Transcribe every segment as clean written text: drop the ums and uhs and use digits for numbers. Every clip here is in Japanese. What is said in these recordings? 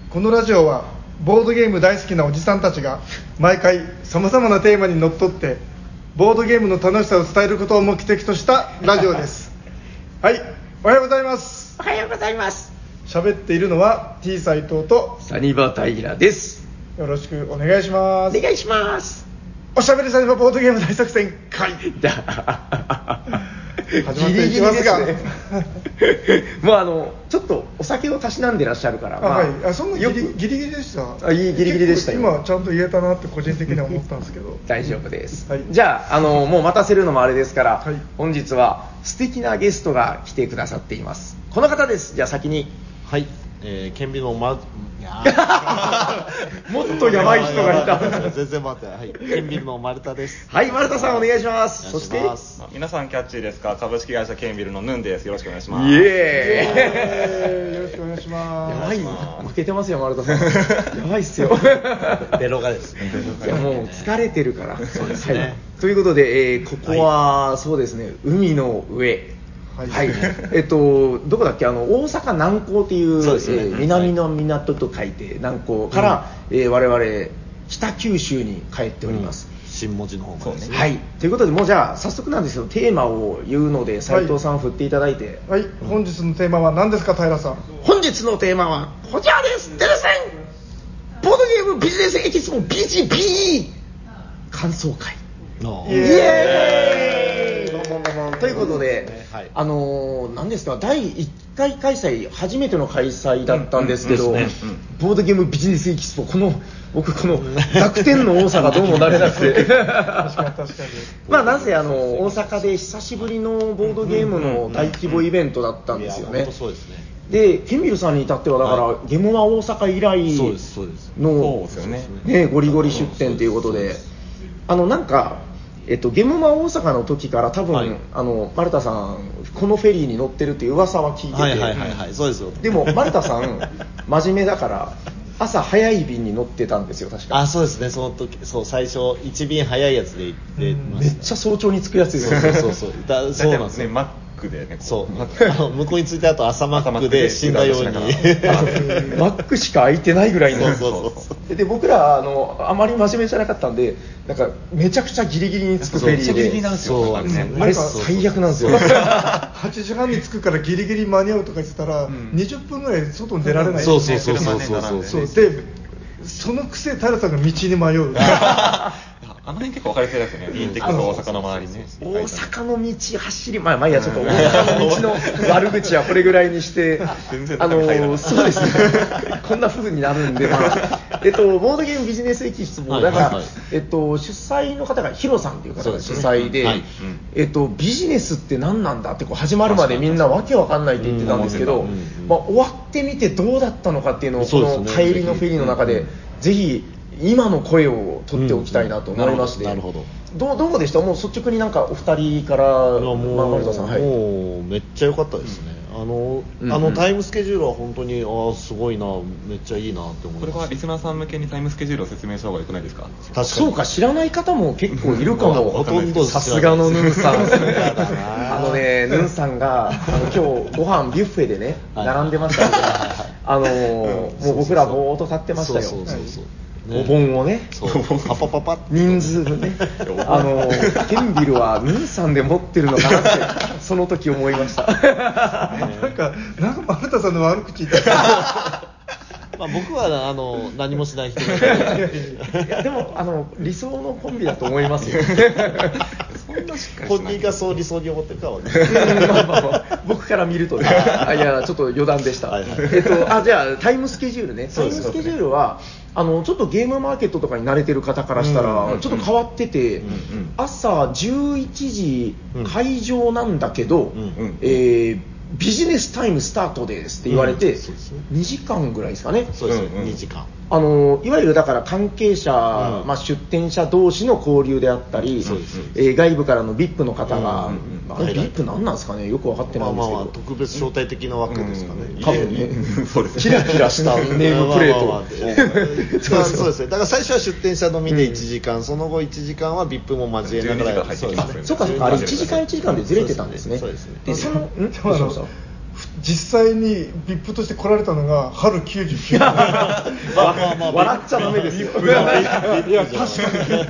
このラジオはボードゲーム大好きなおじさんたちが毎回さまざまなテーマにのっとってボードゲームの楽しさを伝えることを目的としたラジオですはい、おはようございます。 おはようございます。 喋っているのは T 斎藤とサニバタイラです。 よろしくお願いします。 お願いします。 おしゃべりサニバボードゲーム大作戦会始まっていきますが、 もうちょっとお酒をたしなんでらっしゃるから、 はい、そんなギリギリでした。 ギリギリでしたよ。 今ちゃんと言えたなって個人的には思ったんですけど大丈夫です、 はい、 じゃあ、もう待たせるのもあれですから、 はい、 本日は素敵なゲストが来てくださっています。この方です。じゃあ先に、 はい、顕微のもっとやばい人がいた全然待って、はい、顕微の丸田です。 はい、丸田さんお願いします。そして皆さんキャッチーですか。株式会社ケンビルのヌンです。よろしくお願いします。 イエーイよろしくお願いします。 やばい、負けてますよ丸田さんやばいっすよベロがですね。 いやもう疲れてるからそうですね、はい、ということで、ここは、はい、そうですね、海の上、はいはい、どこだっけ、大阪南港っていう、南の港と書いて南港から、我々北九州に帰っております、 新文字の方までね。 はい、ということで、もうじゃあ早速なんですけどテーマを言うので斉藤さん振っていただいて。 はい、本日のテーマは何ですか、平さん。 本日のテーマはこちらです。デルセンボードゲームビジネスエキスポ BGP 感想会。イエーイということで、何ですか、第1回開催、初めての開催だったんですけど、ボードゲームビジネスエキスポ、僕この楽天の多さがどうも慣れなくて確かにまあなんせ大阪で久しぶりのボードゲームの大規模イベントだったんですよね。 そうですね。 でケンビルさんに至ってはだから、はい、ゲモマ大阪以来のゴリゴリ出店ということで、なんかゲモマ大阪の時から多分、はい、丸田さんこのフェリーに乗ってるっていう噂は聞いてて、 そうですよ。 でも丸田さん真面目だから朝早い便に乗ってたんですよ、確か。 そうですね、その時、そう、最初1便早いやつで行ってました。 めっちゃ早朝に着くやつですよね。 そうなんですね。 マックでね、 そう向こうに着いた後朝マックで死んだようにマックしか空いてないぐらいの。で僕らあまり真面目じゃなかったんで、なんかめちゃくちゃギリギリに着くフェリーで、 ギリギリなんですよ。 あれ最悪なんですよ。 8時半に着くからギリギリ間に合うとか言ってたら、20分ぐらい外に出られない。 そうでそのくせ平さんが道に迷う。 あの辺結構分かりづらいですよね。インテックス大阪の周りね。 大阪の道走り、まあいいや、ちょっと大阪の道の悪口はこれぐらいにしてそうですねこんな風になるんで、ボードゲームビジネスエキスポだから、主催の方がヒロさんっていう方が主催で、ビジネスって何なんだって始まるまでみんなわけわかんないって言ってたんですけど、終わってみてどうだったのかっていうのをこの帰りのフェリーの中でぜひ今の声を取っておきたいなと思いまして、 なるほど。 どうでした？もう率直になんかお二人から丸田さん。 もうめっちゃ良かったですね。タイムスケジュールは本当にすごいな、めっちゃいいなって思います。 これはリスナーさん向けにタイムスケジュールを説明した方が良くないですか？ 確かに。 そうか、知らない方も結構いるかも。 ほとんどさすがのヌンさん。ヌンさんが今日ご飯ビュッフェでね並んでましたので、もう僕らぼーっと立ってましたよ。お盆をね、 パパ人数ね、ケンビルはヌンさんで持ってるのかなってその時思いましたなんか丸田さんの悪口言ってた僕は何もしない人いやでも理想のコンビだと思いますよそんなしっかり本人がそう理想に思ってるかはね僕から見るとね、いやちょっと余談でした。じゃあタイムスケジュールね。タイムスケジュールはちょっとゲームマーケットとかに慣れてる方からしたらちょっと変わってて、朝11時会場なんだけど、ビジネスタイムスタートですって言われて、2時間ぐらいですかね。 そうですね、2時間。 いわゆるだから関係者、出店者同士の交流であったり、外部からの VIP の方が、VIP 何なんですかね、よく分かってないんですけど、 特別招待的な枠ですかね、 多分ねキラキラしたネームプレートそうですね。だから最初は出店者のみで1時間、その後1時間は VIP も交えながら。 そうか、あれ1時間1時間でずれてたんですね。 そうですね。 で実際に VIP として来られたのが春99年笑っちゃダメですよ。 いや確かに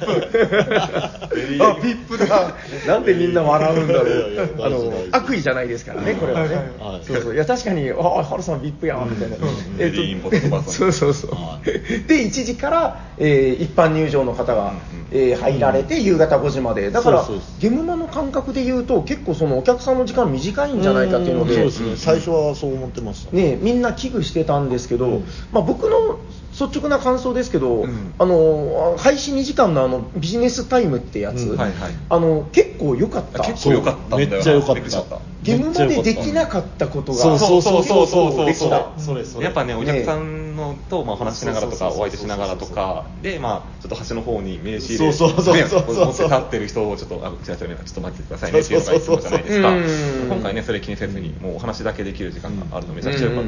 VIP だなんでみんな笑うんだろいやう。悪意じゃないですからね、これはね。 はいそうそう、いや確かに、ハルさん VIP やみたいな。 レディーインポットバーそうそうそう。で1時から、一般入場の方が、入られて夕方5時まで。だからそうですゲムマの感覚で言うと結構そのお客さんの時間短いんじゃないかっていうので、 そうですね、最初はそう思ってましたね、みんな危惧してたんですけど、僕の率直な感想ですけど、開始2時間のビジネスタイムってやつ、 はいはい結構良かった。 結構良かったんだよな。 めっちゃ良かったびくりしちゃった。 ゲームまでできなかったことがそうできた。 それやっぱね、お客さんのとお話ししながらとかお相手しながらとかで、ちょっと端の方に名刺入れ持って立ってる人をちょっとちょっと待ってくださいねっていうのがいつもじゃないですか。今回ねそれ気にせずにもうお話だけできる時間があるのめちゃくちゃ良かった。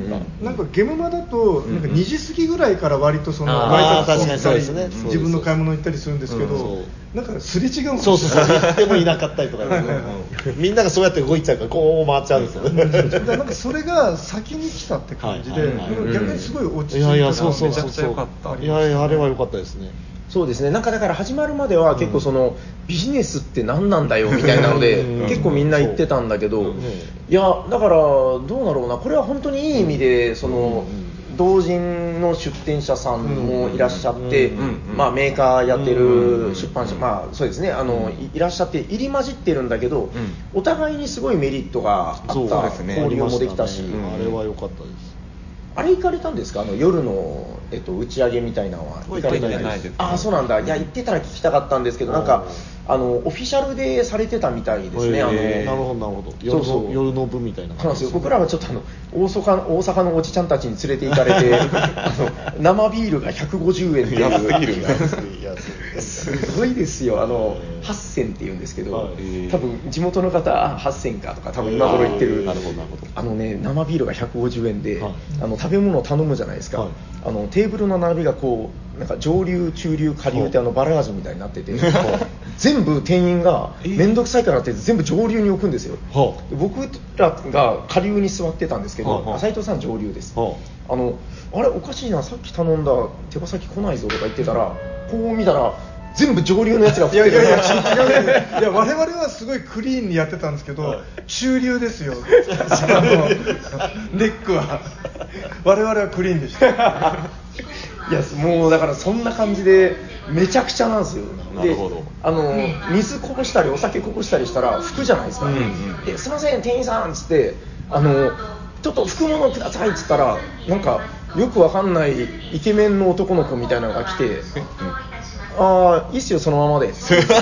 なんかゲムマだとなんか2時過ぎぐらいから割とそのあー前に行ったり確かにそうですね自分の買い物行ったりするんですけど、なんかすれ違うんですよ。 そう行ってもいなかったりとかね、みんながそうやって動いちゃうからこう回っちゃうんですよね。 だからなんかそれが先に来たって感じで、 はいはいはい逆にすごい落ち着いいたやいやそうめちゃくちゃ良かったいやいやあれは良かったですね。 そうですね、なんかだから始まるまでは結構その、ビジネスって何なんだよみたいなので、結構みんな言ってたんだけど、いやだからどうだろうな、これは本当にいい意味でその、同人の出展者さんもいらっしゃって、メーカーやってる出版社、そうですね、いらっしゃって入り混じってるんだけど、お互いにすごいメリットがあった、 そうですね、 交流もできたし、 あれは良かったです。 あれ行かれたんですか、夜の、打ち上げみたいなのは行かれてないですか。あ、そうなんだ。いや、行ってたら聞きたかったんですけど、なんかオフィシャルでされてたみたいですね。 なるほどなるほど。夜の部みたいな感じですよ。僕らはちょっと大阪のおじちゃんたちに連れて行かれて生ビールが150円っていうすごいですよ。8銭っていうんですけど、多分地元の方8銭かとか多分今頃言ってる。 なるほど生ビールが150円で、食べ物を頼むじゃないですか。テーブルの並びがこうなんか上流中流下流ってバラージュみたいになってて、全部店員が面倒くさいからって全部上流に置くんですよ。僕らが下流に座ってたんですけど、斉藤さん上流です。あれおかしいな、さっき頼んだ手羽先来ないぞとか言ってたら、こう見たら全部上流のやつが振ってる。 いや違う。我々はすごいクリーンにやってたんですけど、中流ですよ。ネックは我々はクリーンでした。 いやもうだからそんな感じでめちゃくちゃなんですよ。で水こぼしたりお酒こぼしたりしたら拭くじゃないですか。ですいません店員さんっつってちょっと拭くものくださいっつったら、なんかよくわかんないイケメンの男の子みたいなのが来て、いいっすよそのままで。いや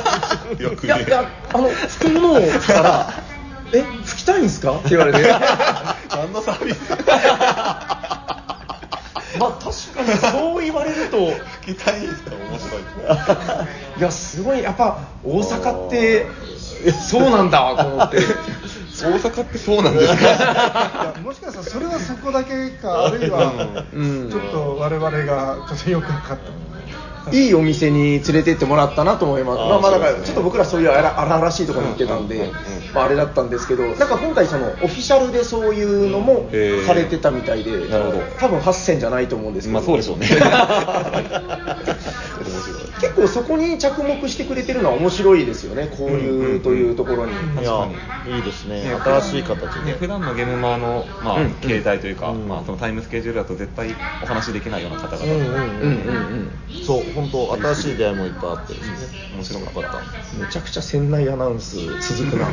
拭くものを拭ったら拭きたいんですかって言われて何のサービス確かにそう言われると聞きたいんですか、面白い。 いやすごい、やっぱ大阪ってそうなんだと思って。 大阪ってそうなんですか。 いやもしかしたらそれはそこだけか、あるいはちょっと我々がちょっとよく分かった。 いいお店に連れてってもらったなと思います。だからちょっと僕らそういう荒々しいところに行ってたんで、あれだったんですけど、なんか今回そのオフィシャルでそういうのもされてたみたいで、 なるほど。 多分8000じゃないと思うんですけど。 そうでしょうね。 結構そこに着目してくれてるのは面白いですよね、交流というところに。 いやいいですね、新しい形で。 普段のゲームマーの携帯というか、そのタイムスケジュールだと絶対お話できないような方々。 そう本当新しい出会いもいっぱいあってですね、面白かった。 めちゃくちゃ船内アナウンス続くな。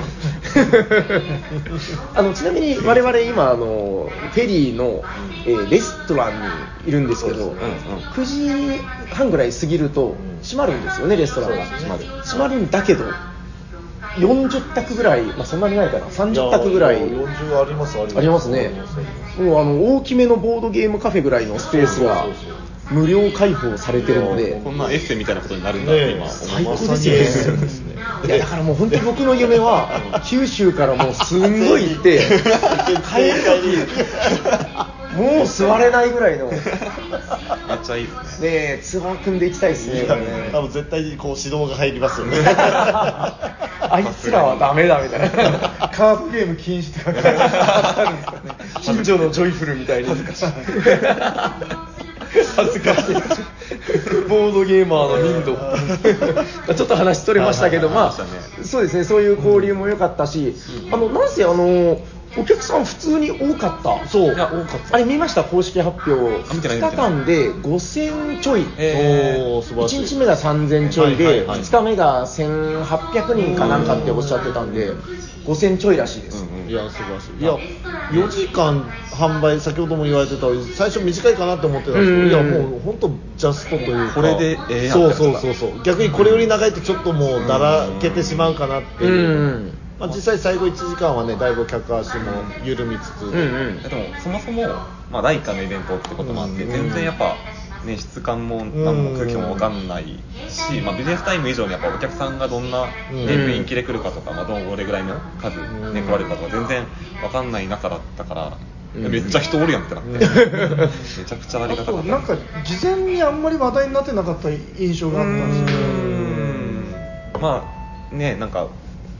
ちなみに我々今フェリーの、レストランにいるんですけど、9時半ぐらい過ぎると閉まるんですよね、レストランが。閉まるんだけど40択ぐらい、そんなにないかな、30択ぐらい 40ありますありますね。もう大きめのボードゲームカフェぐらいのスペースが無料開放されてるので、 こんなエッセイみたいなことになるんだって今最高ですよね。いやだからもう本当に僕の夢は九州からもうすんごい行って帰る時もう座れないぐらいの。 めっちゃいいですね。 ねえツアー組んでいきたいですね。 多分絶対こう指導が入りますよね。 あいつらはダメだみたいなカードゲーム禁止とか書いてあるんですかね。 近所のジョイフルみたいに恥ずかしいボードゲーマーの民度ちょっと話取れましたけど、まあそうですね、そういう交流も良かったし、なんせお客さん普通に多かった。 そう、 いや多かった。あれ見ました、公式発表。2日間で5000ちょい、1日目が3000ちょいで、2日目が1800人かなんかっておっしゃってたんで、5000ちょいらしいです。 いや素晴らしい。いや4時間販売、先ほども言われてた最初短いかなって思ってたんですけど、いやもう本当ジャストというか、 これでそう逆にこれより長いとちょっともうだらけてしまうかなっていう。まあ、実際最後1時間はねだいぶ客足も緩みつつ、 でもそもそも、まあ、第1回のイベントってこともあって、全然やっぱ、ね、質感も何も空気も分かんないし、まあ、ビジネスタイム以上にやっぱお客さんがどんな、雰囲気で来るかとか、まあ、どれぐらいの数、ね、来られるかとか全然分かんない中だったから、めっちゃ人おるやんってなってめちゃくちゃありがたかった。 なんか事前にあんまり話題になってなかった印象があったんですよ。 まあね、なんか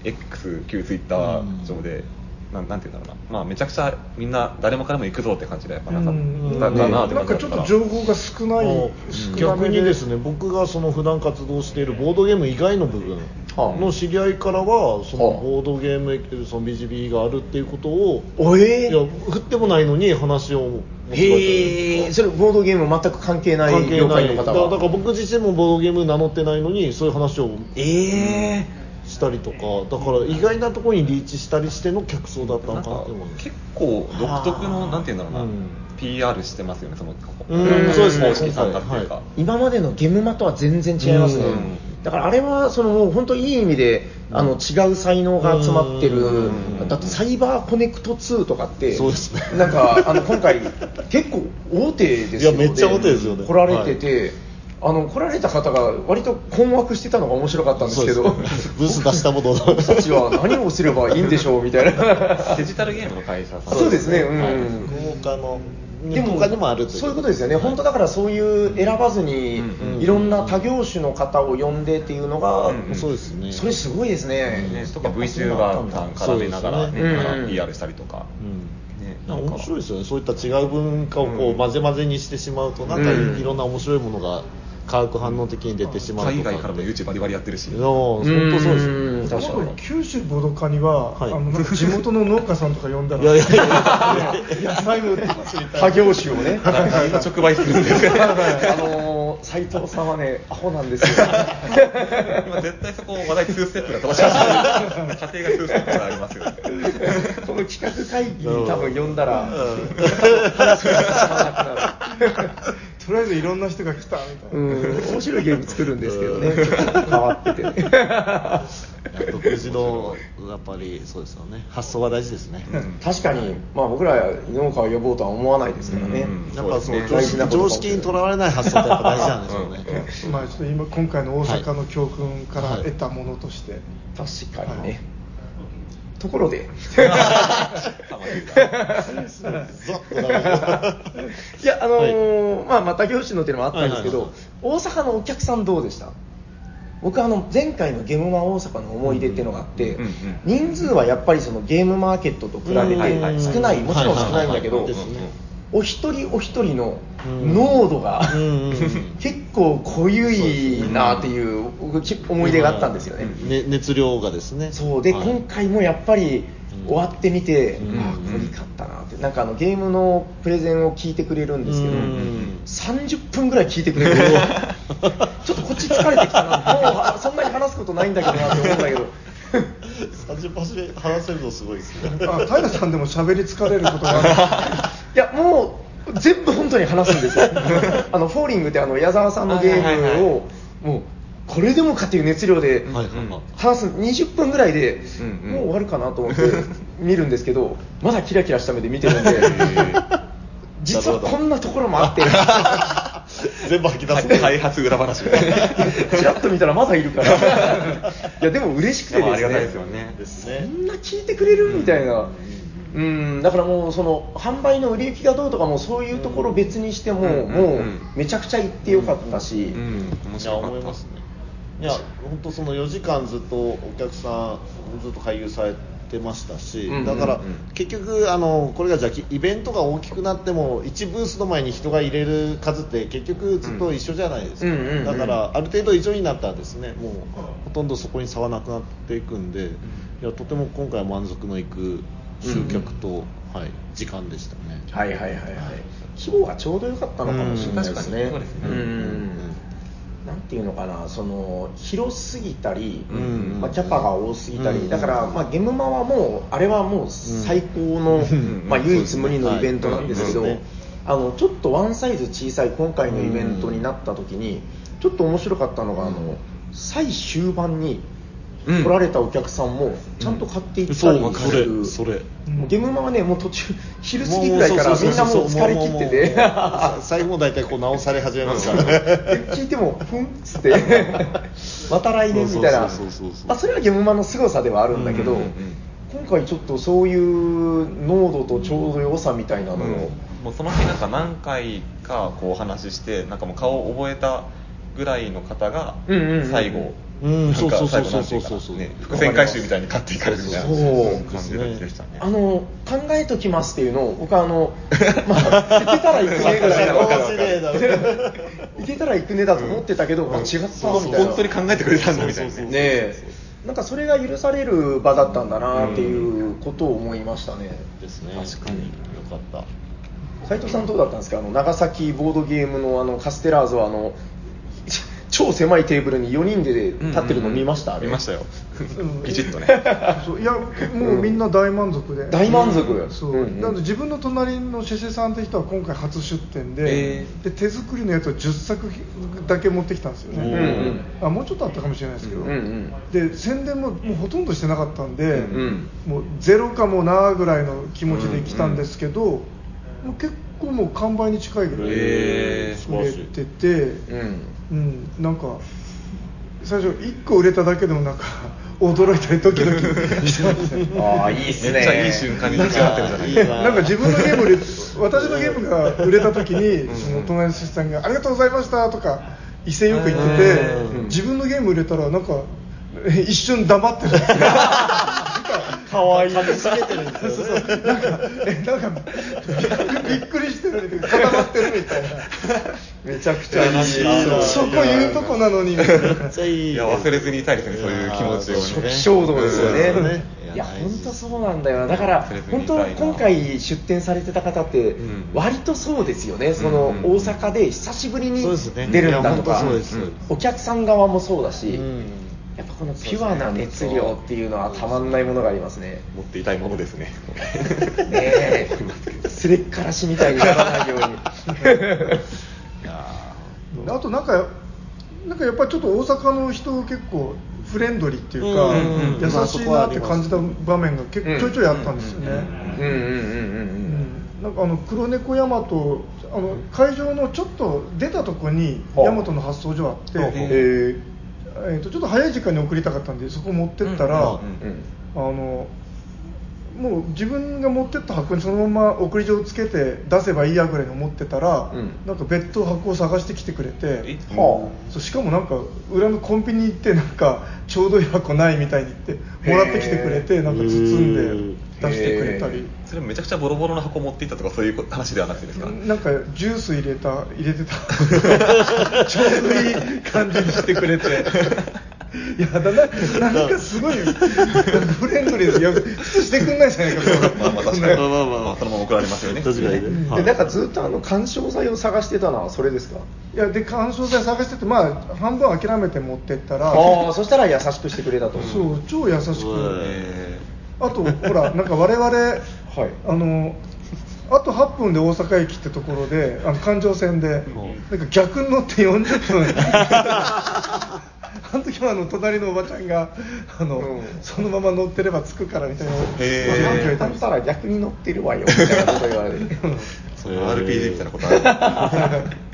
X 旧ツイッター上で、なんていうんだろうな、まあ、めちゃくちゃみんな誰も彼も行くぞって感じでやっぱなかったかなって感じだったから、 なんかちょっと情報が少ない、 逆にですね、僕がその普段活動しているボードゲーム以外の部分の知り合いからは、そのボードゲームその BGB があるっていうことを、いや振ってもないのに話を持ってへえ、それボードゲーム全く関係ない業界の方が。 だから僕自身もボードゲーム名乗ってないのにそういう話をしたりとか、だから意外なところにリーチしたりしての客層だったのかなって思います。 結構独特のなんていうんだろうな、PR してますよね、そのそうですね、 公式さんがっていうか、 今までのゲームマとは全然違いますね。だからあれはそのもう本当いい意味で違う才能が集まってる。だってサイバーコネクト2とかってそうですね、 なんか今回結構大手ですよね。 いやめっちゃ大手ですよね。 来られてて、来られた方が割と困惑してたのが面白かったんですけど、 ブース出したもの僕たちは何をすればいいんでしょうみたいなデジタルゲームの会社さん、 そうですね、 福岡のでも他にもあるという、 そういうことですよね、本当だからそういう選ばずにいろんな他業種の方を呼んでっていうのが、 そうですね、 それすごいですね。 とか VTuber さん絡めながら、PR したりとか、 面白いですよね。そういった違う文化をこう混ぜ混ぜにしてしまうと、なんかいろんな面白いものが化学反応的に出てしまうとか。 海外からも YouTube バリバリやってるし、 本当そうですよ。 確かに九州ボドカには、なんか地元の農家さんとか呼んだら野菜も売ってますみたいな、 他業種をね直売するんですよ斉藤さんはねアホなんですよ今絶対そこ話題2ステップが飛ばし始める過程が2ステップがありますよこの企画会議に多分呼んだら話が進まなくなるとりあえずいろんな人が来たみたいな、 面白いゲーム作るんですけどね変わっててね独自のやっぱりそうですよね、発想が大事ですね。 確かに、まあ、僕ら農家を呼ぼうとは思わないですからね。 やっぱその常識にとらわれない発想ってやっぱ大事なんでしょうね。 まあちょっと今回の大阪の教訓から得たものとして、 確かにね。ところでいやまあまた業種のっていうのもあったんですけど、大阪のお客さんどうでした？僕前回のゲームマ大阪の思い出っていうのがあって、人数はやっぱりそのゲームマーケットと比べて少ない、もちろん少ないんだけど、お一人お一人の濃度が結構濃ゆいなっていう思い出があったんですよね。 熱量がですね。 そうで、今回もやっぱり終わってみて、濃いかったなって。なんかゲームのプレゼンを聞いてくれるんですけど、30分ぐらい聞いてくれるちょっとこっち疲れてきたな、もうそんなに話すことないんだけどなって思うんだけど 30分話せるのすごいですね。 平さんでも喋り疲れることがあるいやもう全部本当に話すんですよフォーリングって矢沢さんのゲームをもうこれでもかっていう熱量で話す20分ぐらいでもう終わるかなと思って見るんですけど、まだキラキラした目で見てるんで実はこんなところもあって全部吐き出す開発裏話みたいなちらっと見たらまだいるからいやでも嬉しくてですね、 ありがたいですよね。 そんな聞いてくれるみたいな、だからもうその販売の売れ行きがどうとかもそういうところ別にしても、もうめちゃくちゃ行ってよかったし、 面白かった思いますね。 いや本当その4時間ずっとお客さんずっと回遊されてましたし、だから結局これがじゃあイベントが大きくなっても1ブースの前に人が入れる数って結局ずっと一緒じゃないですか、だからある程度一緒になったらですね、もうほとんどそこに差はなくなっていくんで、いやとても今回は満足のいく集客と、はい、時間でしたね。 はいはいはいはい。規模がちょうど良かったのかもしれないですね。なんていうのかな、その広すぎたり、まあ、キャパが多すぎたり、だから、まあ、ゲムマはもうあれはもう最高の、まあ、唯一無二のイベントなんですけど、ちょっとワンサイズ小さい今回のイベントになった時にちょっと面白かったのが最終盤に来られたお客さんもちゃんと買っていったりする。ゲムマはね、もう途中昼過ぎぐらいからみんなもう疲れ切ってて、 最後も大体こう直され始めますからね。 聞いてもふんっつってまた来年みたいな、それはゲムマの凄さではあるんだけど、今回ちょっとそういう濃度とちょうど良さみたいなのを、 もうその日なんか何回かこうお話しして、なんかもう顔を覚えたぐらいの方が最後、 そう伏線回収みたいに買っていかれるみたいな感じでしたね。 考えときますっていうのを僕はまあいけたら行くねぐらいのいけたら行くねだと思ってたけど、違ったみたいな。 本当に考えてくれたんだみたいなね。なんかそれが許される場だったんだなっていうことを思いましたね。 ですね。確かによかった。 斉藤さんどうだったんですか？長崎ボードゲームのカステラーズは超狭いテーブルに4人で立ってるの見ました？ 見ましたよ。きちっとね。 そういやもうみんな大満足で。 大満足。 そう。なので自分の隣のシェシェさんって人は今回初出店で、手作りのやつを10作だけ持ってきたんですよね。もうちょっとあったかもしれないですけど。で宣伝もうほとんどしてなかったんで、もうゼロかもなぐらいの気持ちで来たんですけど、もう結構もう完売に近いぐらい売れてて。なんか最初1個売れただけでもなんか驚いたりドキドキしてましたいいっすね。 めっちゃいい瞬間に立ち上がってるじゃないですか。 なんか自分のゲーム私のゲームが売れた時にその隣の人さんがありがとうございましたとか威勢よく言ってて、自分のゲーム売れたらなんか一瞬黙ってるんですよ。 かわいい。 噛み締めてるんですよね。 なんかびっくりしてるみたいな、固まってるみたいな。 めちゃくちゃいい。 そこ言うとこなのに。めっちゃいい。 いや忘れずにいたいですね、そういう気持ちをね。 初期衝動ですよね。いや本当そうなんだよ。だから本当今回出店されてた方って割とそうですよね。その大阪で久しぶりに出るんだとか、お客さん側もそうだし。やっぱこのピュアな熱量っていうのはたまんないものがありますね。 持っていたいものですね。 ねすれっからしみたいにならないように。 あとなんかやっぱりちょっと大阪の人結構フレンドリーっていうか、優しいなって感じた場面が結構ちょいちょいあったんですよね。なんか黒猫大和会場のちょっと出たとこに大和の発送所あって、ちょっと早い時間に送りたかったんでそこ持ってったら、もう自分が持ってった箱にそのまま送り状をつけて出せばいいやぐらいに思ってたら、なんか別途箱を探してきてくれて、そうしかもなんか裏のコンビニ行ってなんかちょうどいい箱ないみたいに言ってもらってきてくれて、なんか包んで出してくれたり。 それめちゃくちゃボロボロの箱持っていったとかそういう話ではなくてですか？ なんかジュース入れてたちょうどいい感じにしてくれて。いやなんかすごいフレンドリーです。いや普通してくんないじゃないか。 確かにそのまま送られますよね。 確かにね。 でなんかずっと干渉剤を探してたのはそれですか？ いやで干渉剤探してて、半分諦めて持ってったら、 そしたら優しくしてくれたと。 そう超優しく。あとほらなんか我々、あと8分で大阪駅ってところで環状線でなんか逆に乗って40分。あの時は隣のおばちゃんがそのまま乗ってれば着くからみたいな。 あんたら逆に乗ってるわよみたいなこと言われて。 そういう RPG みたいなことある。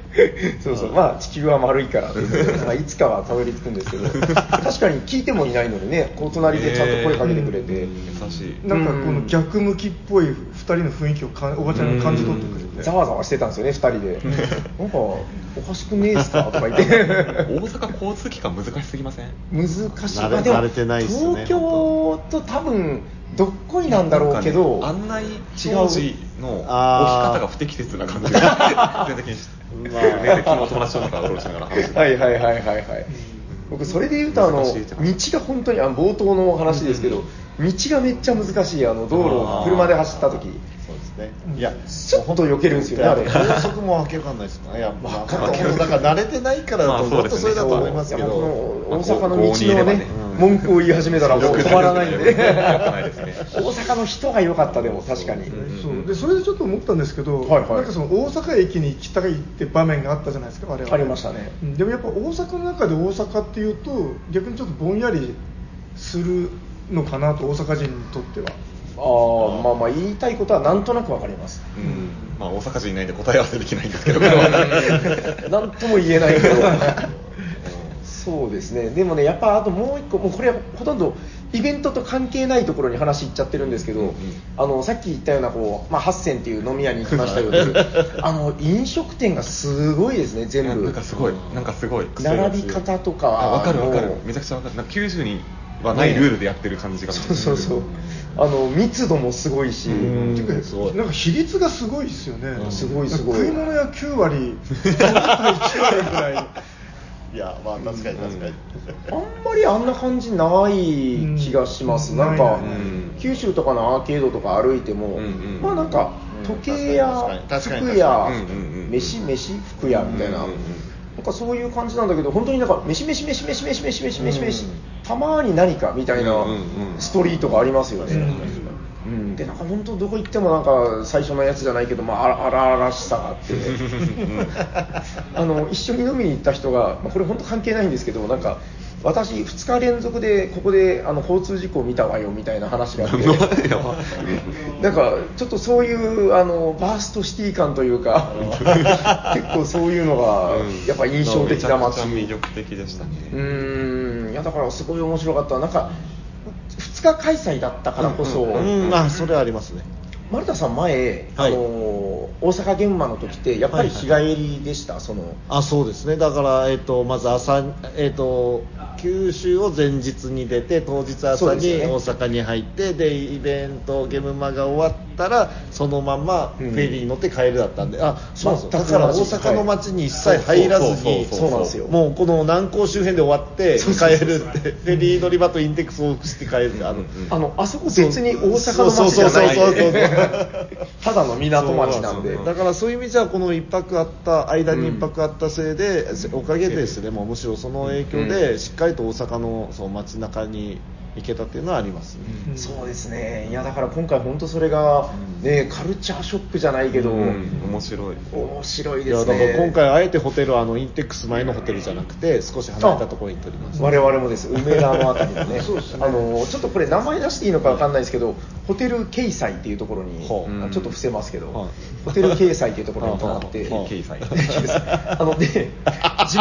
そうそう、まあ地球は丸いからっていうまあいつかはたどり着くんですけど、確かに聞いてもいないのにね、こう隣でちゃんと声かけてくれて、 優しい。 なんかこの逆向きっぽい2人の雰囲気をおばちゃんが感じ取ってくれて、 ざわざわしてたんですよね、2人で。なんかおかしくねえですかとか言って。 大阪交通機関難しすぎません？ 難しい。 慣れてないっすね。 東京と多分どっこいなんだろうけど、 案内表示の置き方が不適切な感じが全然気にして。昨日友達となんかうろうろしながら話してた。 はいはいはいはいはい。僕それで言うと道が本当に冒頭の話ですけど、道がめっちゃ難しい、道路を車で走った時。 そうですね。 いやちょっと避けるんですよね、あれ。 高速もわけわかんないですか。いや、まあだから慣れてないからだと本当それだと思いますけど、 大阪の道のね文句を言い始めたらもう止まらないんで。大阪の人が良かった。でも確かに。 そうでそれでちょっと思ったんですけど、なんかその大阪駅に行きたいって場面があったじゃないですか、あれは。 ありましたね。 でもやっぱ大阪の中で大阪っていうと逆にちょっとぼんやりするのかなと、大阪人にとっては。 まあ言いたいことはなんとなくわかります。 まあ大阪人いないんで答え合わせできないんですけど、 なんとも言えないけど。そうですね。でもね、やっぱあともう一個、もうこれはほとんどイベントと関係ないところに話いっちゃってるんですけど、さっき言ったようなハッセンっていう飲み屋に行きましたように、飲食店がすごいですね、全部。 なんかすごい並び方とか。 わかるめちゃくちゃわかる。なんか90にはないルールでやってる感じが。 そう密度もすごいし、 なんか比率がすごいですよね。 すごい食い物屋9割1割ぐらい。 いや、まあ確かにあんまりあんな感じない気がします。なんか九州とかのアーケードとか歩いても、まあなんか時計屋、服屋、飯服屋みたいな、なんかそういう感じなんだけど、本当になんか飯たまに何かみたいなストリートがありますよね。でなんか本当どこ行ってもなんか最初のやつじゃないけど、まあ荒々しさがあって一緒に飲みに行った人が、これ本当関係ないんですけど、なんか私2日連続でここで交通事故を見たわよみたいな話があってなんかちょっとそういうバーストシティ感というか結構そういうのがやっぱ印象的な街。 めちゃくちゃ魅力的でしたね。 いやだからすごい面白かった。なんか2日開催だったからこそ、 それはありますね。 丸田さん前、大阪現場の時ってやっぱり日帰りでした？ そうですね。だから、まず朝、九州を前日に出て当日朝に大阪に入って、でイベントゲームマが終わったらそのままフェリー乗って帰るだったんで、そうなんですよ。だから大阪の街に一切入らずに、 そうなんですよ。 もうこの南港周辺で終わって帰るって、フェリー乗り場とインテックス往復して帰るって、 あそこ別に大阪の街じゃないただの港町なんで。 だからそういう意味じゃこの一泊あった間に一泊あったせいで、おかげでですね、もうむしろその影響でしっかりと大阪のその街中に行けたっていうのはありますね。 そうですね。いやだから今回本当それがね、カルチャーショックじゃないけど、 面白いですね。 いやだから今回あえてホテルインテックス前のホテルじゃなくて少し離れたところに取りました。 我々もです。梅田のあたりのね。ちょっとこれ名前出していいのかわかんないですけど、ホテル経済っていうところにちょっと伏せますけど、ホテル経済っていうところに泊まって経済で地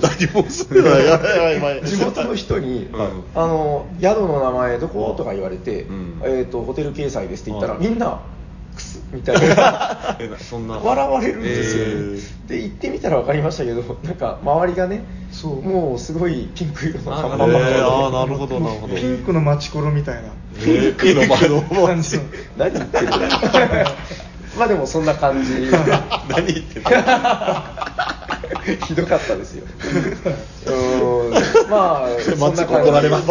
元の人に宿の名前どことか言われて、ホテル経済ですって言ったらみんなクスみたいなそんな笑われるんですよ、で行ってみたら分かりましたけど、なんか周りがね、もうすごいピンク色の看板ばっかりで、 なるほどピンクのマチコロみたいなピンクの感じの何言ってるまあでもそんな感じ何言ってるひどかったですよ。まあそんな感じ。 怒られます。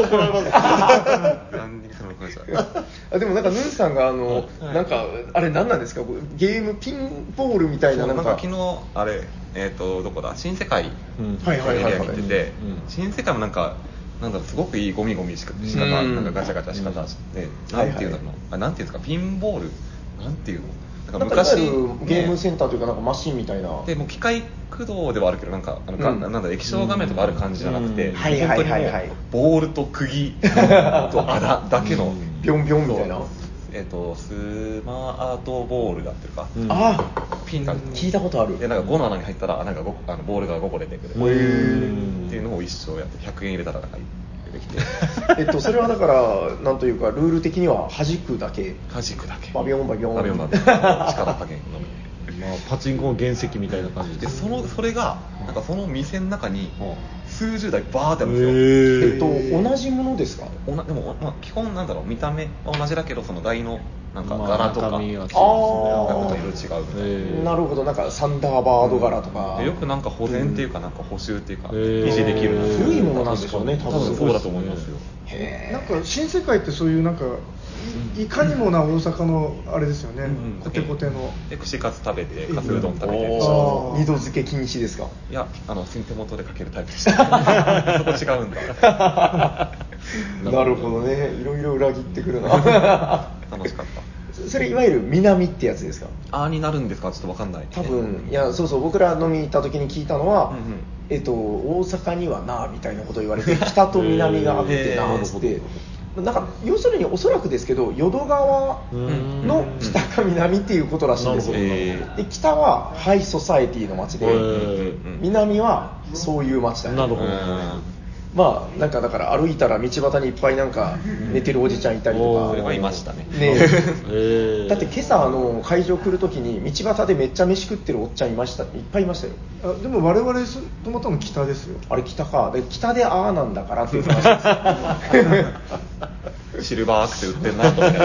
でもなんかヌンさんがなんかあれ何なんですか、ゲームピンボールみたいな、 なんか昨日あれどこだ、新世界のエリアに行ってて、新世界もなんかすごくいいゴミし方、なんかガチャガチャし方で、なんていうんだろう、なんていうんですか、ピンボールなんていうの。 なんか昔ゲームセンターというか、なんかマシンみたいなでも機械駆動ではあるけど、なんかなんだ液晶画面とかある感じじゃなくて、本当にもうボールと釘とあだけのビョンビョンみたいな、 スマートボールだってるか、 ピン聞いたことある。 でなんか5の穴に入ったらなんかボールが5個出てくるっていうのを一生やって100円入れたらなんか出てきてそれはだからなんというかルール的には弾くだけバビョンバビョン力加減のみ、 パチンコの原石みたいな感じでそれがなんかその店の中に数十台バーってあるんですよ。同じものですか？ でも、基本なんだろう、見た目は同じだけどその台のなんか柄とか色違うみたいな。 なるほど、なんかサンダーバード柄とか、 よくなんか保全っていうかなんか補修っていうか維持できる古いものなんでしょうね。 多分そうだと思いますよ。 なんか新世界ってそういうなんかいかにもな大阪のあれですよね、コテコテので串カツ食べてカツうどん食べて、 二度漬け禁止ですか？ いや手元でかけるタイプでしたそこ違うんだなるほどね、いろいろ裏切ってくるな楽しかった。 それいわゆる南ってやつですか？ になるんですか？ちょっと分かんない。 多分いやそう僕ら飲みに行った時に聞いたのは、大阪にはなみたいなことを言われて北と南があってなっつってなんか要するにおそらくですけど淀川の北か南っていうことらしいんですよ。で北はハイソサエティの街で南はそういう街だね。 なるほど。 まあなんかだから歩いたら道端にいっぱいなんか寝てるおじちゃんいたりとか。 それはいましたね。 だって今朝会場来るときに道端でめっちゃ飯食ってるおっちゃんいっぱいいましたよ。 でも我々泊まったの北ですよ。 あれ北か。で北でなんだからっていう話ですシルバーアクセ売ってんなと思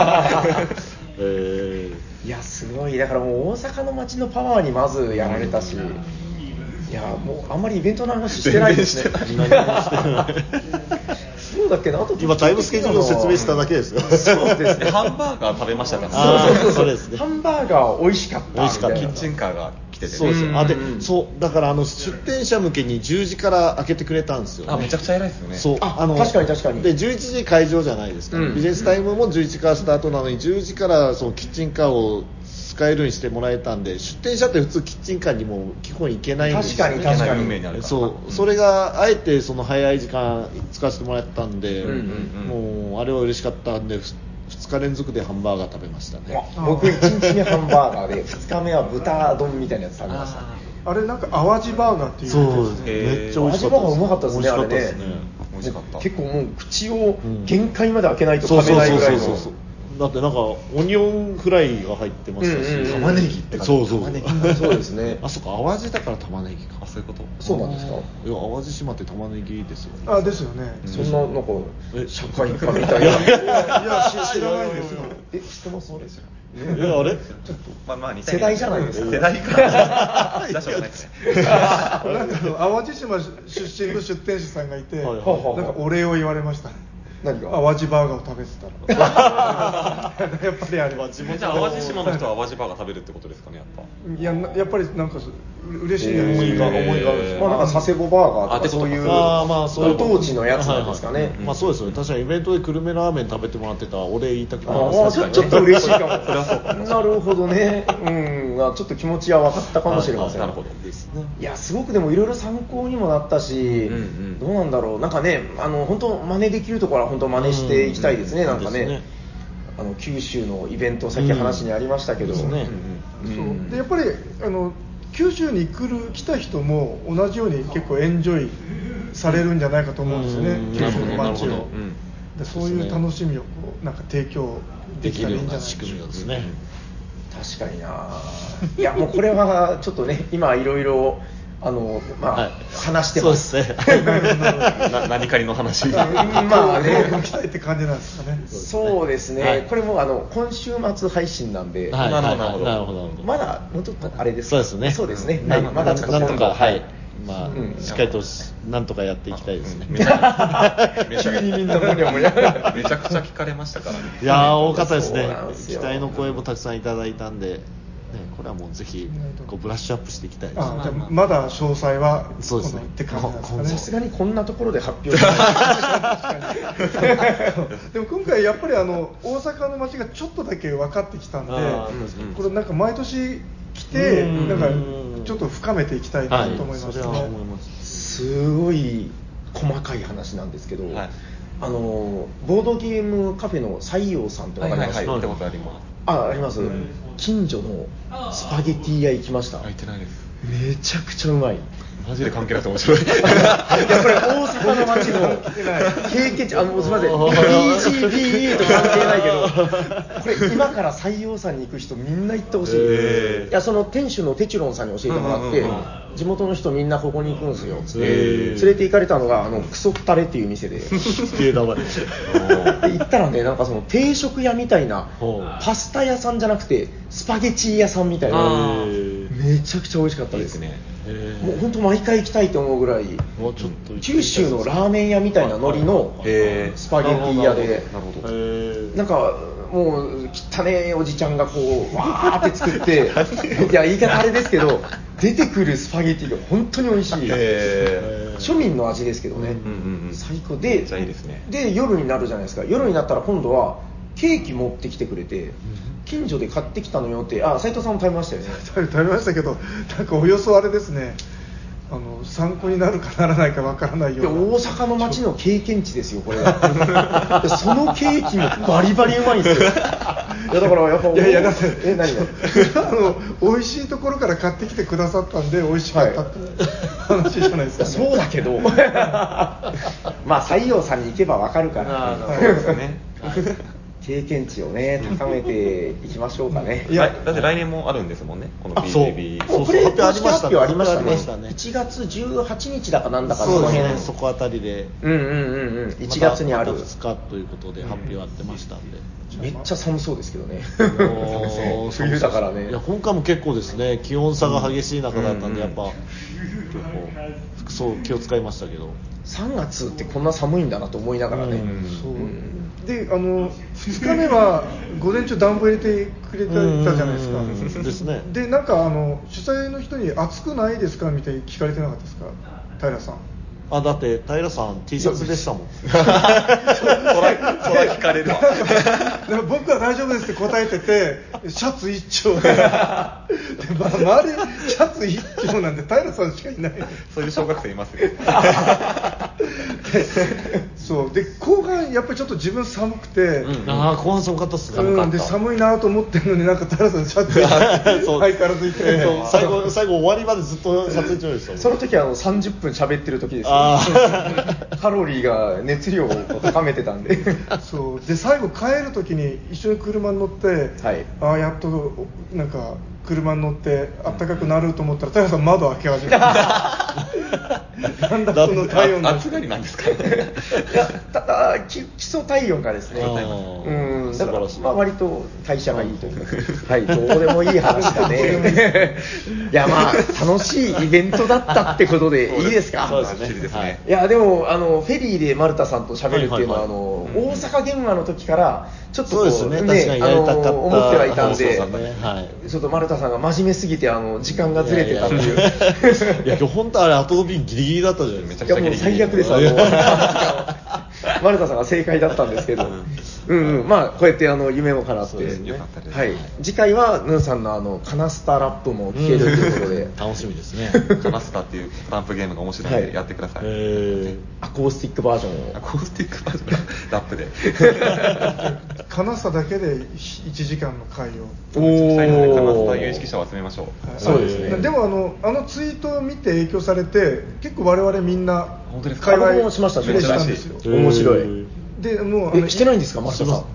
っていやすごい。だからもう大阪の街のパワーにまずやられたし、いやもうあんまりイベントの話してないですねそうだっけな、あと今タイムスケジュールを説明しただけですよ。 そうですね。 ハンバーガー食べましたからそうですね。ハンバーガー美味しかったみたいな。 キッチンカーが来てて、 そうです。そうだから出店者向けに10時から開けてくれたんですよ、ね。 めちゃくちゃ偉いですよね。 そう確かに確かに。 で11時開場じゃないですか。ビジネスタイムも11時からスタートなのに10時からそのキッチンカーを使えるようにしてもらえたんで、出店者って普通キッチンカーにも基本行けないんですよ、ね。 確かにそれがあえてその早い時間使わせてもらったんで、もうあれは嬉しかったんで2日連続でハンバーガー食べましたね。 僕1日目ハンバーガーで2日目は豚丼みたいなやつ食べました。 あれなんか淡路バーガーっていうそうめっちゃ美味しかったです。 淡路バーガーうまかったですね。あれね美味しかった。 結構もう口を限界まで開けないと食べないぐらいの。 だってなんかオニオンフライが入ってましたし、 玉ねぎってそうですね。 あそこ淡路だから玉ねぎか。 そういうこと。 そうなんですか。 いや淡路島って玉ねぎですよね。 ですよね。 そんななんか社会科みたいな。いや知らないですよ。 知ってます？そうですよ。 あれ？ 世代じゃないですか。 世代か。出しょうがないですね。 なんか淡路島出身の出店者さんがいて、なんかお礼を言われました。何が淡路バーガーを食べてたらやっぱりあれはじゃあ淡路島の人は淡路バーガー食べるってことですかね。 やっぱりなんか嬉しい思いがなんか佐世保バーガーとかそういうご当地のやつなんですかね。 まあそうですよね。確かにイベントで久留米ラーメン食べてもらってたお礼言いたくなりますね。ちょっと嬉しいかも。なるほどね。ちょっと気持ちは分かったかもしれません。 なるほどですね。 いやすごくでもいろいろ参考にもなったし、どうなんだろう。なんかね本当真似できるところは本当真似していきたいですね。なんかね。九州のイベントさっき話にありましたけど、 でやっぱり九州に来た人も同じように結構エンジョイされるんじゃないかと思うんですよね。九州の街を。でそういう楽しみをなんか提供できたらいいんじゃない仕組みですね。 確かにな。いやもうこれはちょっとね今いろいろ話してます。 そうですね。 何かりの話。 まあね、期待って感じなんですかね。 そうですね。これも今週末配信なんで。 なるほど。 まだもうちょっとあれです。 そうですね。 そうですね。 まだなんとかしっかりとなんとかやっていきたいですね。 急にみんなもにゃもにゃ。 めちゃくちゃ聞かれましたからね。 いや多かったですね。期待の声もたくさんいただいたんで。これはもうぜひブラッシュアップしていきたいです。 じゃまだ詳細はそうですね。 って感じなんですかね。 さすがにこんなところで発表しない。 でも今回やっぱり大阪の街がちょっとだけ分かってきたんで、これなんか毎年来てなんかちょっと深めていきたいなと思いますね。 すごい細かい話なんですけど。 ボードゲームカフェの西洋さんってわかります？ 行ったことあります。 あります。近所のスパゲティ屋行きました。 行ってないです。 めちゃくちゃうまい。 マジで関係なくて面白い。いやこれ大阪の街の経験値、すみません BGBE と関係ないけど、これ今から西洋さんに行く人みんな行ってほしい。いやその店主のテチュロンさんに教えてもらって、地元の人みんなここに行くんですよつって連れて行かれたのがクソッタレっていう店で、行ったらね、なんかその定食屋みたいなパスタ屋さんじゃなくてスパゲティ屋さんみたいな、めちゃくちゃ美味しかったですね。もう本当毎回行きたいと思うぐらい、九州のラーメン屋みたいな海苔のスパゲティ屋で、なんかもう汚ねえおじちゃんがこうわーって作っていや言い方あれですけど、出てくるスパゲティが本当に美味しい、庶民の味ですけどね、最高で、 めっちゃいいですね。 で夜になるじゃないですか。夜になったら今度はケーキ持ってきてくれて、近所で買ってきたのよって。斉藤さんも食べましたよね。 食べましたけど、なんかおよそあれですね、参考になるかならないかわからないような。 大阪の街の経験値ですよこれは。そのケーキもバリバリうまいんですよ。いやだからやっぱいやだって何が美味しいところから買ってきてくださったんで美味しかったって話じゃないですか、ね。 そうだけどまあ西洋さんに行けばわかるから、 そうですね。 経験値をね高めていきましょうかね。 いやだって来年もあるんですもんね、この BGB。 これ公式発表ありましたね。1月18日だかなんだかそうですね、そこあたりで 1月にある 2日ということで発表あってましたんで、 めっちゃ寒そうですけどね。冬だからね。 いや今回も結構ですね、気温差が激しい中だったんで、やっぱ結構服装気を使いましたけど、 3月ってこんな寒いんだなと思いながらね。 で2日目は午前中暖房入れてくれたじゃないですか。 ですね。 でなんか主催の人に暑くないですかみたいに聞かれてなかったですか、平さん。 だって平さん T シャツでしたもん。 そら聞かれるわ。 僕は大丈夫ですって答えてて、シャツ一丁で、周りシャツ一丁なんで平さんしかいない。 そういう小学生いますよ。 そうで後半やっぱりちょっと自分寒くて、 後半寒かったっすね。 で寒いなと思ってるのに、なんか平さんシャツ相変わらずいて、 最後終わりまでずっとシャツ一丁でした。 その時は30分喋ってる時ですよ。カロリーが熱量を高めてたんで。 そうで最後帰る時に一緒に車に乗って、やっとなんか車に乗って暖かくなると思ったら平さん窓開け始めた。なんだこの体温。 暑がりなんですか。 いや基礎体温がですね。だから割と代謝がいいというか、どうでもいい話だね。いや楽しいイベントだったってことでいいですか。 そうですね。 いやでもフェリーで丸田さんと喋るっていうのは大阪現場の時からちょっと思ってはいたんで、ちょっと丸田さんが真面目すぎて時間がずれてたっていう。 いや今日本当あれ後飛びギリギリだったじゃないですか。 いやもう最悪です。丸田さんが正解だったんですけど、こうやって夢も叶って、次回はヌーさんのカナスタラップも聴けるということで楽しみですね。 カナスタっていうトランプゲームが面白いのでやってください。 アコースティックバージョンを。 アコースティックバージョンラップで。 カナスタだけで1時間の会を。 カナスタ有識者を集めましょう。 そうですね。 でもツイートを見て影響されて、結構我々みんんな会話もしました。 プレイしたんですよ。 面白い。 でもうしてないんですか、松田さん。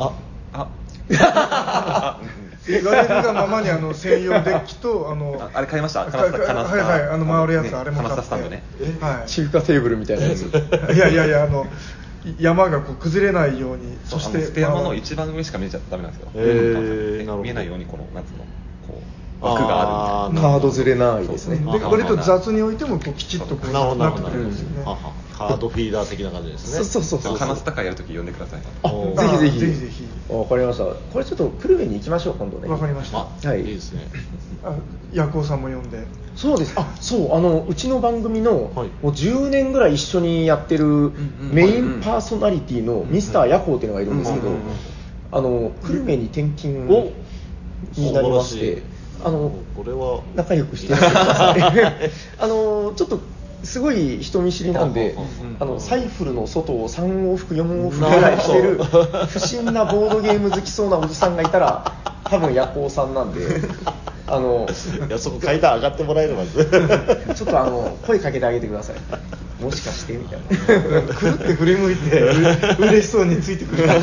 言われるがままに専用デッキとあれ買いました。 はいはい回るやつ、あれも買って。 中華テーブルみたいなやつ。 いや山がこう崩れないように。 そしてステ山の一番上しか見えちゃダメなんですよ。見えないようにこのなんつうのこう枠があるみたいな。 カードずれないですね。 で割と雑に置いてもこうきちっとこうなってくれるんですよね。 カードフィーダー的な感じですね。 そう。 カナスタ会やるとき呼んでください。 ぜひ。わかりました。これちょっと久留米に行きましょう今度ね。 わかりました。 いいですね。 ヤコウさんも呼んで。 そうです。うちの番組のもう10年ぐらい一緒にやってるメインパーソナリティのミスターヤコウっていうのがいるんですけど、久留米に転勤になりまして、 これは仲良くしてください。ちょっとすごい人見知りなんで、サイフルの外を3往復4往復ぐらいしてる不審なボードゲーム好きそうなおじさんがいたら多分夜行さんなんで、いやそこ階段上がってもらえればちょっと声かけてあげてください。もしかしてみたいな。 くるって振り向いて嬉しそうについてくる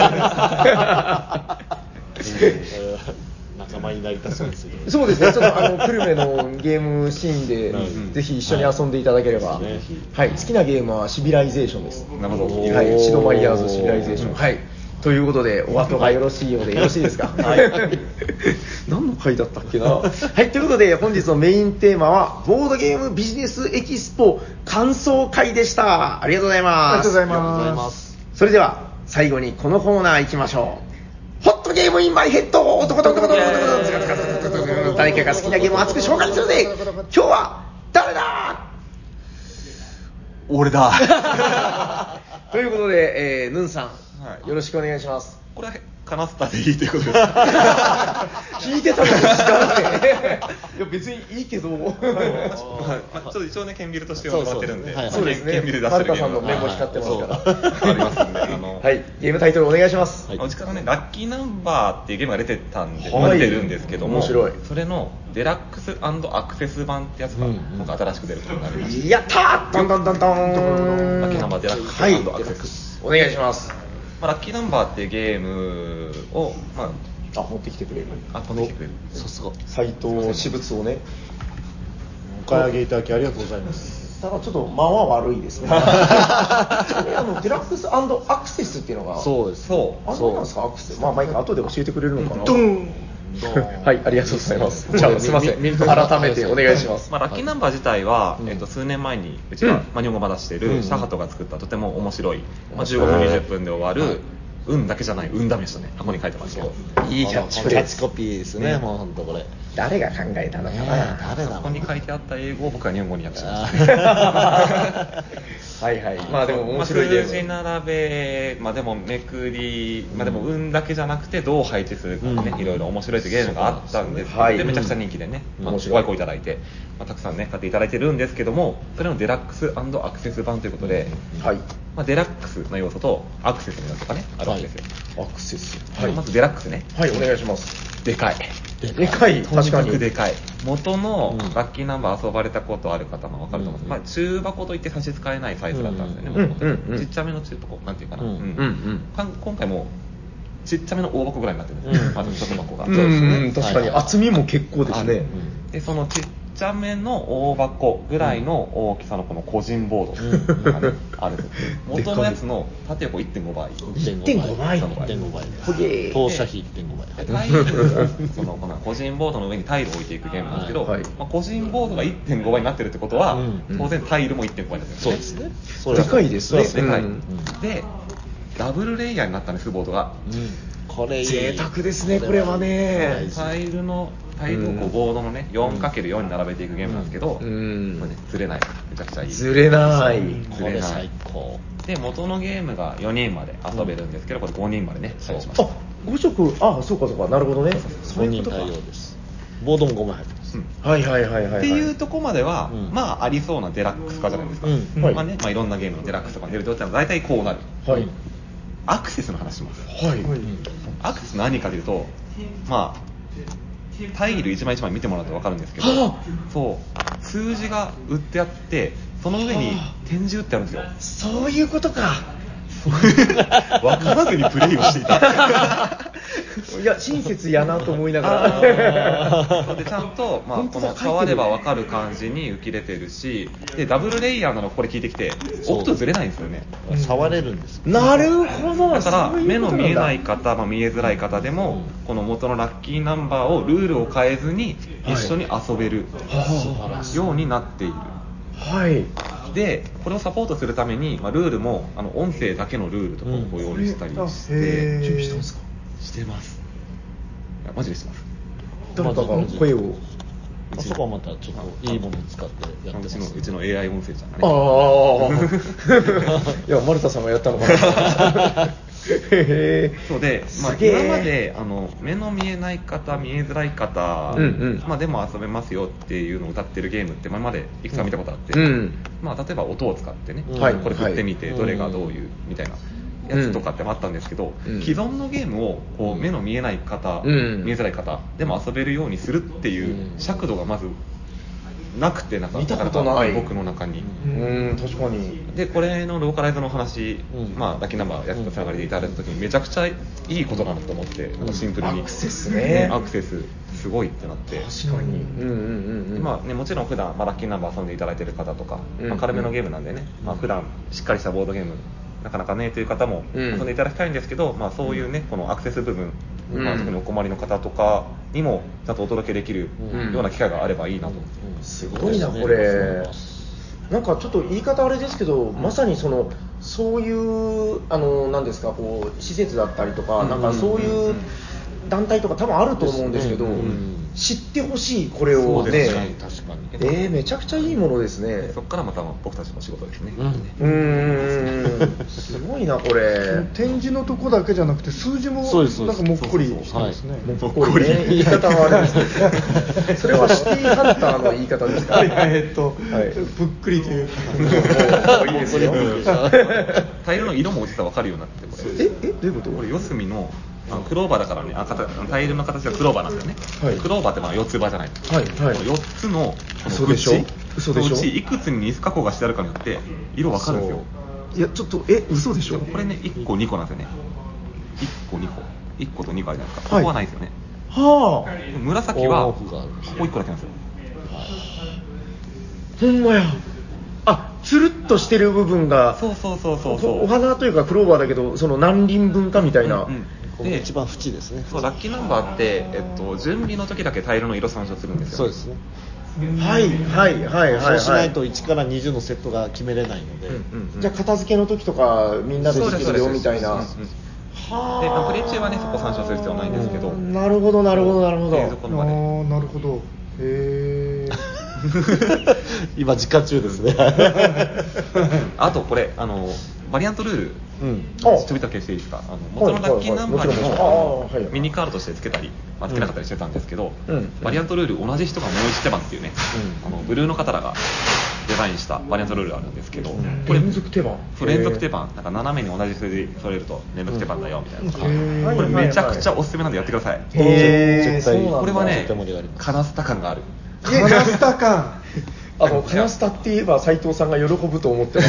仲間になりたそうですよ。 そうですね、ちょっと久留米のゲームシーンで、ぜひ一緒に遊んでいただければ、はい、好きなゲームはシビライゼーションです。 なるほど。 はい、シドマイヤーズシビライゼーション。はい。ということで、お後がよろしいようでよろしいですか。はい。何の回だったっけな。はい、ということで、本日のメインテーマは、ボードゲームビジネスエキスポ感想会でした。ありがとうございます。 ありがとうございます。 それでは、最後にこのコーナー行きましょう。ホットゲームインマイヘッド。誰かが好きなゲームを熱く紹介するぜ。今日は誰だ。 俺だ。 ということで、ヌンさん、よろしくお願いします。 これはカナスタでいいということですか。 聞いてたのと違うね。いや別にいいけど、ちょっと一応ねケンビルとして呼んでもらってるんで、 そうですね。 ケンビル出してるゲームマルタさんのメモ光ってますからありますんで、 はい、ゲームタイトルお願いします。 うちからねラッキーナンバーっていうゲームが出てたんで、出てるんですけども、 面白い。 それのデラックス&アクセス版ってやつが今回新しく出ることになりました。 やったー。ドンドンドンドン。 ラッキーナンバーデラックス&アクセス。 お願いします。 ラッキーナンバーっていうゲームを持ってきてくれる。 持ってきてくれる。 さすが。 サイト私物をね。 お買い上げいただきありがとうございます。 ただちょっと間は悪いですね。デラックス&アクセスっていうのが。 そうです。 何なんですかアクセス。マイク後で教えてくれるのかな。ドン。はい、ありがとうございます。じゃあすみません。改めてお願いします。 ラッキーナンバー自体は数年前にうちが日本語版出しているシャハトが作ったとても面白い15分20分で終わる運だけじゃない運試しとね箱に書いてますけど、 いいキャッチフレーズ。 キャッチコピーですね。もう本当これ。 誰が考えたのかな。 誰だ。 そこに書いてあった英語を僕は日本語に訳しました。 はいはい。でも面白いゲーム。 数字並べ、でもめくり、でも運だけじゃなくてどう配置するかね、いろいろ面白いってゲームがあったんですけど、でめちゃくちゃ人気でね、ご愛顧いただいて、たくさんね買っていただいてるんですけども、それのデラックス&アクセス版ということで、デラックスの要素とアクセスの要素がねあるわけですよ。 アクセス。 まずデラックスね。 はい、お願いします。 でかい。 でかい。確かにでかい。元のラッキーナンバー遊ばれたことある方も分かると思うんですけど、中箱といって差し支えないサイズだったんですよね。ちっちゃめの中箱なんていうかな。今回もちっちゃめの大箱ぐらいになってるんですよ。外箱が。 確かに厚みも結構ですね。 でそのちっちゃめの大箱ぐらいの大きさのこの個人ボードがねある。元のやつの縦横 1.5 倍。 1.5倍。 1.5倍。投射費 1.5倍。 タイルそのこの個人ボードの上にタイルを置いていくゲームなんですけど、個人ボードが 1.5 倍になってるってことは当然タイルも 1.5 倍になってる。 そうですね。 でかいですね。 でかい。でダブルレイヤーになったんですボードが。 これ贅沢ですねこれはね。 タイルをこうボードのね 4×4 に並べていくゲームなんですけど、ずれない。めちゃくちゃいい。 ずれない。 これ最高。 で元のゲームが4人まで遊べるんですけど、これ5人までね対応しました。 5色。そうかなるほどね。 5人対応です。ボードも5枚入ってます。 はいっていうとこまではありそうなデラックス化じゃないですか。いろんなゲームのデラックスとか出ると大体こうなる。アクセスの話します。アクセス何かというと、タイル一枚一枚見てもらうと分かるんですけど、数字が売ってあってその上に点字打ってあるんですよ。そういうことか。 分からずにプレイをしていた。 いや親切やなと思いながら。 でちゃんと、この触れば分かる感じに浮き出てるし、でダブルレイヤーなのこれ聞いてきて置くとずれないんですよね。 触れるんです。 なるほど。 だから目の見えない方、見えづらい方でもこの元のラッキーナンバーをルールを変えずに一緒に遊べるようになっている。でこれをサポートするために、ルールも音声だけのルールとかをご用意したりして、 準備したんですか？ してます。いやマジでしてます。 誰かが声を。 あそこはまたちょっといいものを使ってやってます。 うちの AI 音声ちゃんがね。 いや丸田さんがやったのかな。 そうで、今まで目の見えない方、見えづらい方、でも遊べますよっていうのを歌ってるゲームって今までいくつか見たことあって、例えば音を使ってね、これ振ってみてどれがどういうみたいなやつとかってもあったんですけど、既存のゲームをこう目の見えない方、見えづらい方でも遊べるようにするっていう尺度がまずなくて、なんか見たことない、 僕の中に。 確かに。 でこれのローカライズの話、ラッキーナンバーやつとつながりでいただいた時にめちゃくちゃいいことだなと思って、なんかシンプルにアクセスね、 アクセスすごいってなって、 確かに。 もちろん普段、ラッキーナンバー遊んでいただいている方とか、軽めのゲームなんでね、普段しっかりしたボードゲームなかなかねという方も遊んでいただきたいんですけど、そういうねこのアクセス部分、特にお困りの方とかにもちゃんとお届けできるような機会があればいいなと。 すごいなこれ。なんかちょっと言い方あれですけど、まさにそういう何ですか、こう施設だったりとか、なんかそういう団体とか多分あると思うんですけど、知ってほしいこれをね。 確かに。めちゃくちゃいいものですね。 そこからまた僕たちの仕事ですね。 すごいなこれ。 展示のとこだけじゃなくて数字もなんかもっこりしてますね。 もっこりね、言い方はあれですね。それはシティハンターの言い方ですか。 ぷっくりというか。 いいですよ。 タイルの色も実は分かるようになってこれ。 どういうこと？ これ四隅のクローバーだからね、タイルの形がクローバーなんですよね。クローバーって四つ葉じゃない。4つの嘘でしょ？ うちいくつにニス加工がしてあるかによって色分かるんですよ。 いやちょっと嘘でしょ？ これね1個2個なんですよね。1個2個1個と2個あるじゃないですか。ここはないですよね。紫はここ1個だけなんですよ。 ほんまや。つるっとしてる部分がそうお花というかクローバーだけど、その何輪分かみたいな。 で一番縁ですね。 ラッキーナンバーって、準備の時だけタイルの色参照するんですよ。 そうですね。 そうしないと1から20のセットが決めれないので、 じゃあ片付けの時とかみんなでできるよみたいな。 でプレイ中はねそこ参照する必要はないんですけど。 なるほど。 なるほど。 今時間中ですね。 あとこれバリアントルール、ちょびっと消していいですか。元のラッキーナンバーにもミニカードとしてつけたり、つけなかったりしてたんですけど、バリアントルール同じ人がもう一手番っていうね、ブルーの方らがデザインしたバリアントルールあるんですけど、 これ連続手番。 連続手番、なんか斜めに同じ数字揃えると連続手番だよみたいな。これめちゃくちゃおすすめなんでやってください。 絶対これはねカナスタ感がある。 カナスタ感。 カナスタって言えば斉藤さんが喜ぶと思ってます。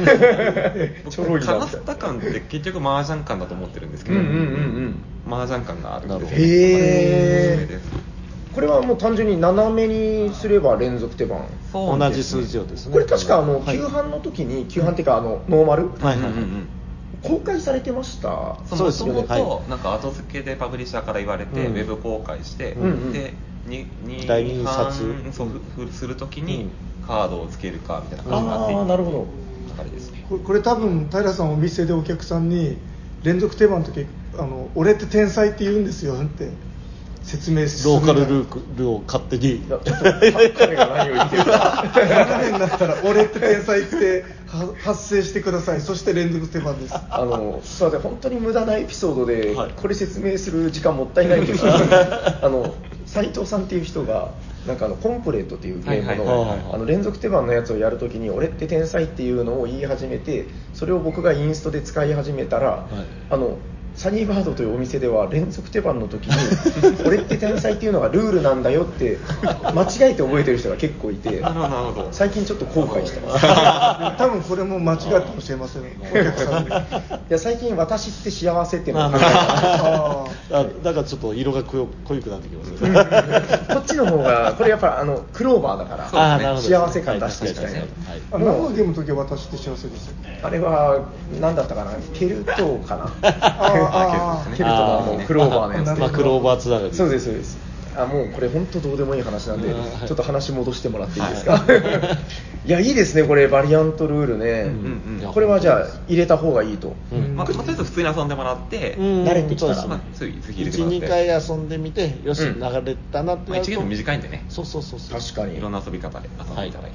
カナスタ感って結局麻雀感だと思ってるんですけど、麻雀感があるんですよ。 これはもう単純に斜めにすれば連続手番。 同じ数字をですね。 これ確か旧版の時に旧版っていうかノーマル公開されてました。 そうですよね。なんか後付けでパブリッシャーから言われてウェブ公開して、で第2冊するときにカードをつけるかみたいな感じになっていて、 なるほど。 これ多分平さんお店でお客さんに連続手番の時俺って天才って言うんですよって説明する。 ローカルルールを勝手に。 ちょっと彼が何を言ってるか。 斜めになったら俺って天才って発声してください。そして連続手番です。 すみません、本当に無駄なエピソードで、これ説明する時間もったいない時に斉藤さんっていう人がなんかコンプレートっていうゲームの連続手番のやつをやるときに俺って天才っていうのを言い始めて、それを僕がインストで使い始めたら、サニーバードというお店では連続手番の時に俺って天才っていうのがルールなんだよって間違えて覚えてる人が結構いて、最近ちょっと後悔してます。 多分これも間違ってもしれません。お客さんに。いや最近私って幸せっていうのがだからちょっと色が濃ゆくなってきますね。 こっちの方がこれやっぱクローバーだから幸せ感出していきたいな。 何のゲームの時は私って幸せですよ。 あれは何だったかな、ケルトかな。ケルトのクローバーのやつ。 クローバーつながり。 そうですそうです。もうこれ本当どうでもいい話なんで、ちょっと話戻してもらっていいですか。いやいいですねこれバリアントルールね。これはじゃあ入れた方がいいと。 とりあえず普通に遊んでもらって慣れてきたら次入れてもらって 1、2回遊んでみてよし流れたなってなると。 1ゲーム短いんでね。 そう確かにいろんな遊び方で遊んでいただいて。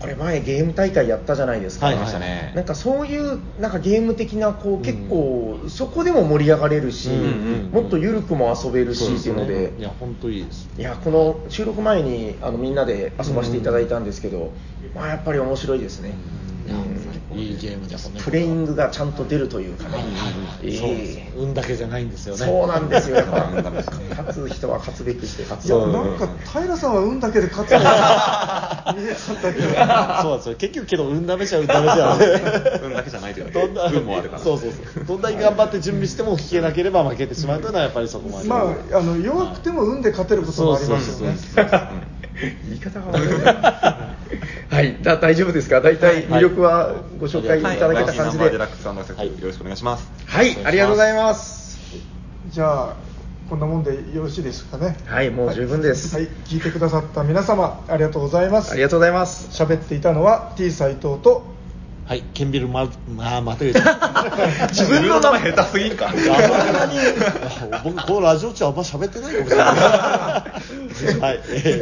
これ前ゲーム大会やったじゃないですか。 はい、ましたね。 なんかそういうなんかゲーム的なこう結構そこでも盛り上がれるし、もっと緩くも遊べるしっていうので、 いや本当いいです。 いやこの収録前にみんなで遊ばせていただいたんですけど、まあやっぱり面白いですね。 いいゲームですね。 プレイングがちゃんと出るというかね。 そうです。運だけじゃないんですよね。 そうなんですよ。やっぱ勝つ人は勝つべくして勝つ。 いやなんか平さんは運だけで勝つのが見えたんだけど。そうなんですよ。結局けど運ダメじゃ運ダメじゃ運だけじゃないというか、運もあるから。 そう。どんなに頑張って準備しても引けなければ負けてしまうというのはやっぱりそこまで。 まあ弱くても運で勝てることもありますよね。 言い方が悪いね。はい、大丈夫ですか。大体魅力はご紹介いただけた感じで。 デラックス&アクセスよろしくお願いします。 はい、ありがとうございます。 じゃあこんなもんでよろしいですかね。 はい、もう十分です。 はい、聞いてくださった皆様ありがとうございます。 ありがとうございます。 喋っていたのは T 斉藤と、 はい、ケンビルまた言う自分の名前下手すぎんか。 僕このラジオ中あんま喋ってないかもしれない。はい、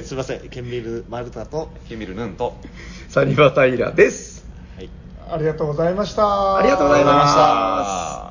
すいません。ケンビルマルタとケンビルヌンとサニバタイラです。 ありがとうございました。 ありがとうございました。